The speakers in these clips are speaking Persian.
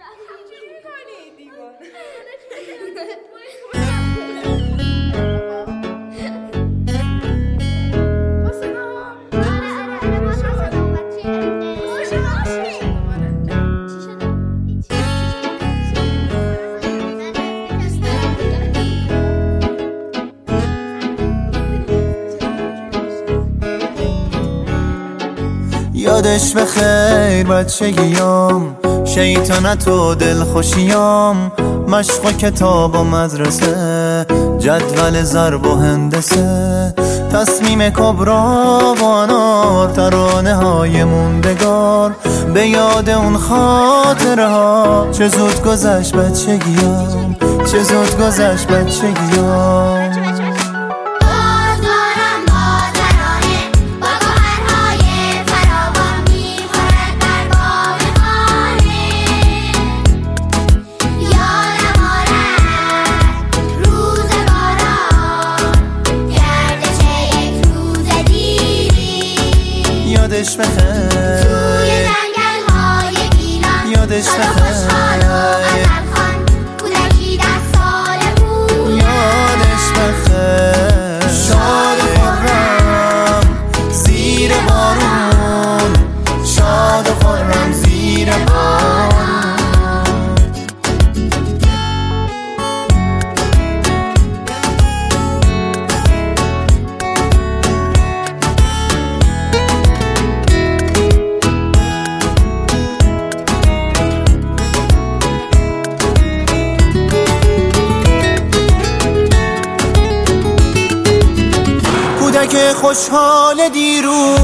یادش بخیر بچگیام، شیطنت و دلخوشیام، مشق و کتاب و مدرسه، جدول ضرب و هندسه، تصمیم کبرا و انار، ترانه های موندگار، به یاد اون خاطره ها. چه زود گذشت بچگیام، چه زود گذشت بچگیام. یادش بخیر توی جنگل های گیلان، یادش بخیر کودکی 10 ساله بود. یادش بخیر شاد و خرم زیر بارون، شاد و خرم زیر بارون. که خوشحال دیروز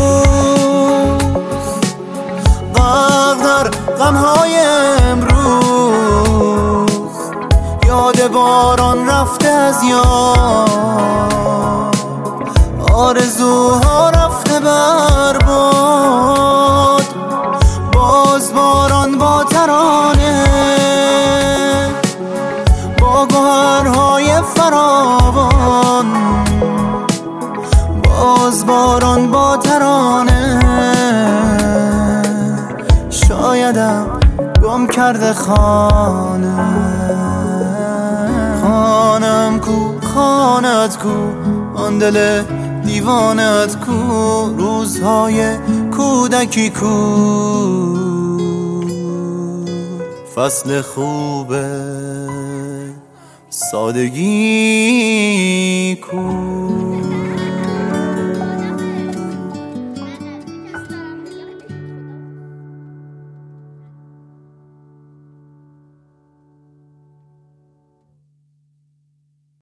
غرق در غمهای امروز، یاد باران رفته از یاد، آرزوها رفته برباد. باز باران با ترانه، با گوهرهای فراوان، باز باران با ترانه. شایدم گم کرده خانه، خانم کو، خانت کو، آن دل دیوانت کو، روزهای کودکی کو، فصل خوب سادگی کو.